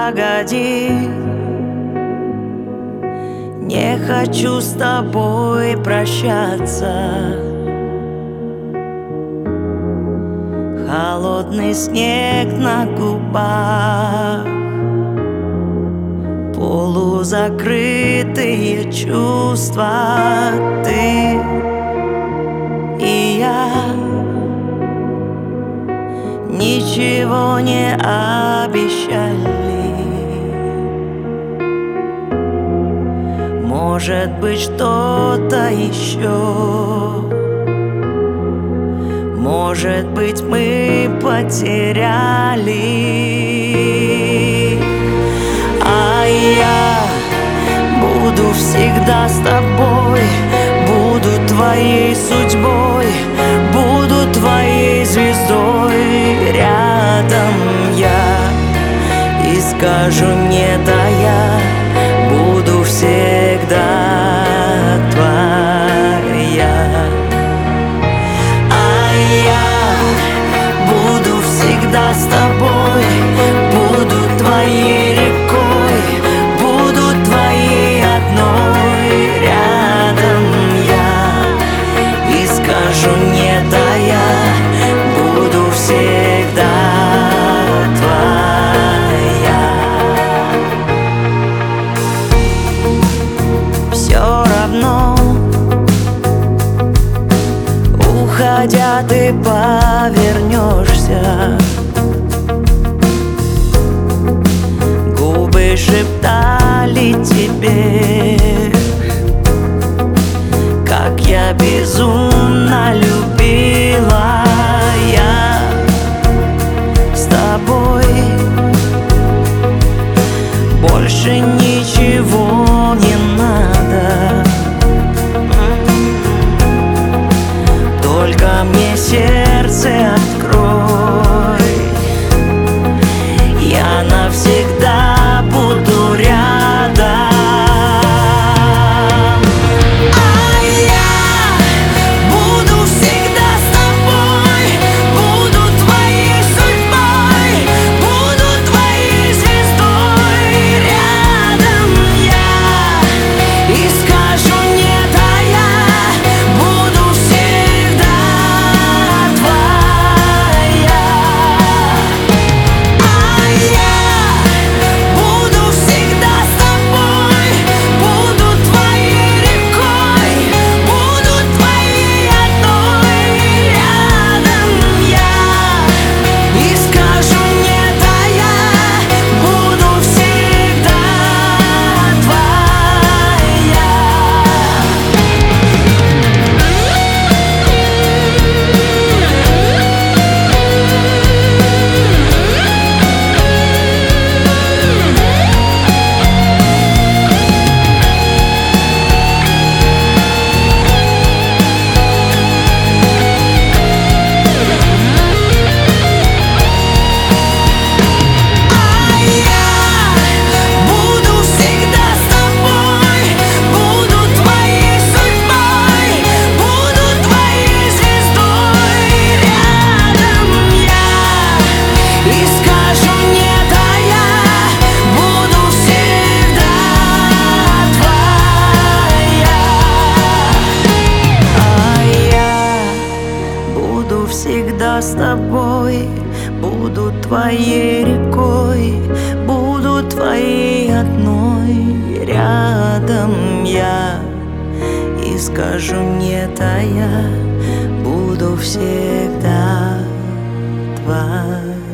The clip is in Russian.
погоди, не хочу с тобой прощаться. Холодный снег на губах, полузакрытые чувства. Ты и я ничего не обещали. Может быть, что-то еще. Может быть, мы потеряли. А я буду всегда с тобой, буду твоей судьбой, буду твоей звездой. Рядом я и скажу нет, а я буду всегда твоя. А я буду всегда с тобой, буду твоей рекой, буду твоей одной. Рядом я и скажу нет, а я буду всегда твоя. Все равно, уходя, ты повернешься. Губы шептали тебе, как я безумно любила. Я с тобой больше ничего не надо. Только мне сердце открой, я навсегда буду рядом. А я буду всегда с тобой, буду твоей судьбой, буду твоей звездой. Рядом я и скажу нет, а я буду всегда твоя. А я буду всегда с тобой, буду твоей рекой, буду твоей одной. Рядом я и скажу нет, а я буду всегда твоя. Буду всегда с тобой, буду твоей судьбой, буду твоей звездой. Рядом я и скажу нет, а я буду всегда твоя. А я буду всегда с тобой, буду твоей рекой, буду твоей одной. Рядом я и скажу нет, а я буду всегда твоя.